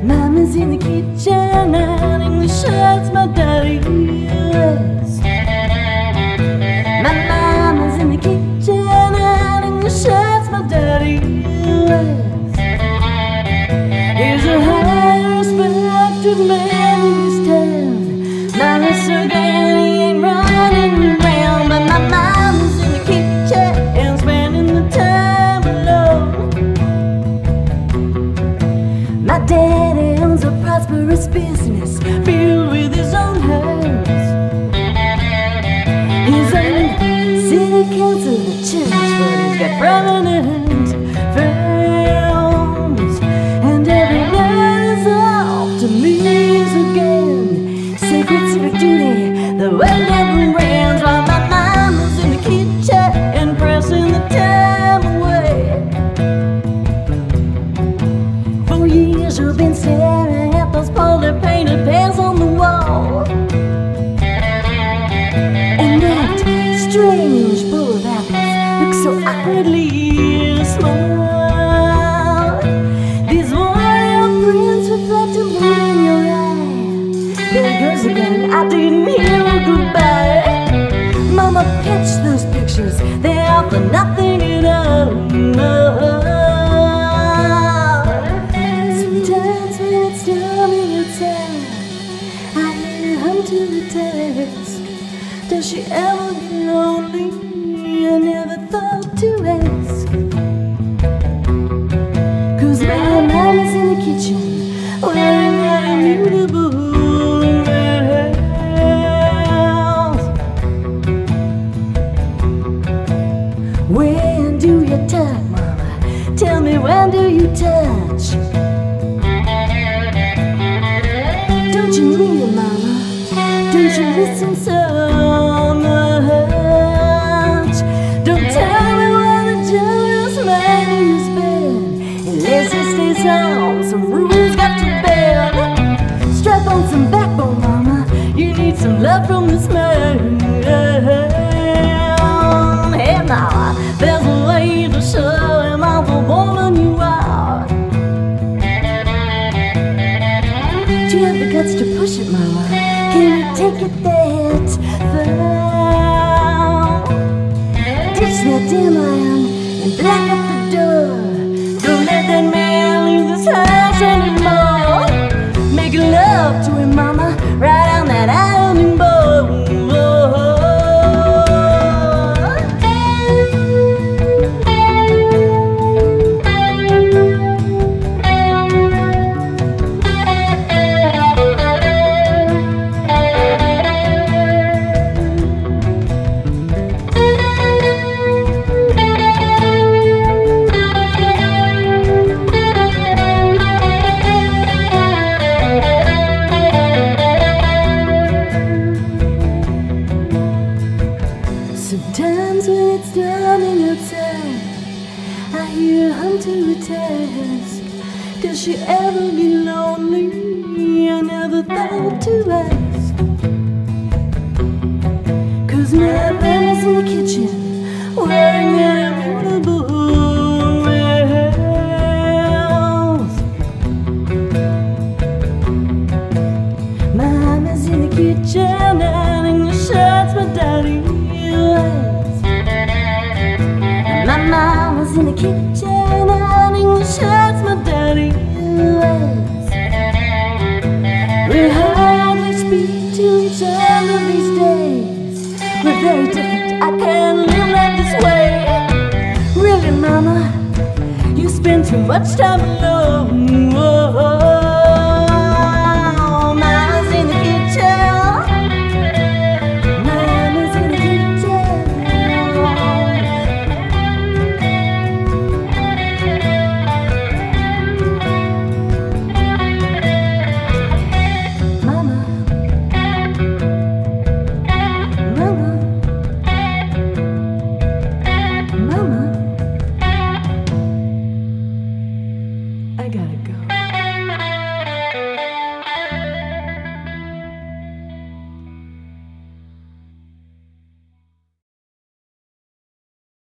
Mama's in the kitchen ironing the shirts my daddy wears. My mama's in the kitchen ironing the shirts my daddy wears. He's a high respected man in his town. Mama's so glad he ain't running around. But my mama's in the kitchen and spending the time alone. My daddy owns a prosperous business filled with his own house. He's on the city council of the church, but he's got prominent friends. And every night is off to meetings again. Sacred civic duty, the world never ends. While my mama's in the kitchen and pressing the time away. For years you've been staring at those polar painted pans on the wall. And that strange bowl of apples looks so awkwardly small. These warrior prints reflect a mood in your eye. There it goes again, I didn't hear a goodbye. Mama pitched those pictures, they're all for nothing at all. Sometimes when it's stormy outside, I hear her hum to the text. Does she ever get lonely? I never thought to ask. 'Cause my mama's in the kitchen wearing that immutable veils. When do you touch, mama? Tell me, when do you touch? Don't you mean it, mama? Don't you listen so much? Don't tell me what a jealous man he's been, unless he stays home, some rules got to bend. Strap on some backbone, mama, you need some love from this man. Hey now, there's a way to show him how the woman you are. Do you have the guts to push it, mama? Can you take it that far? Ditch that damn iron and black up the door. Don't let that man leave this house anymore. Make love to him, mama, right on that ironing board. Sometimes when it's storming outside, I hear her hum to a task. Does she ever get lonely? I never thought to ask. 'Cause my mama's in the kitchen wearing that immutable veils. Mama's in the kitchen ironing the shirts my daddy wears. My mama's in the kitchen ironing the shirts my daddy wears. We hardly speak to each other these days. We're very different, I can't live like this way. Really, mama, you spend too much time alone.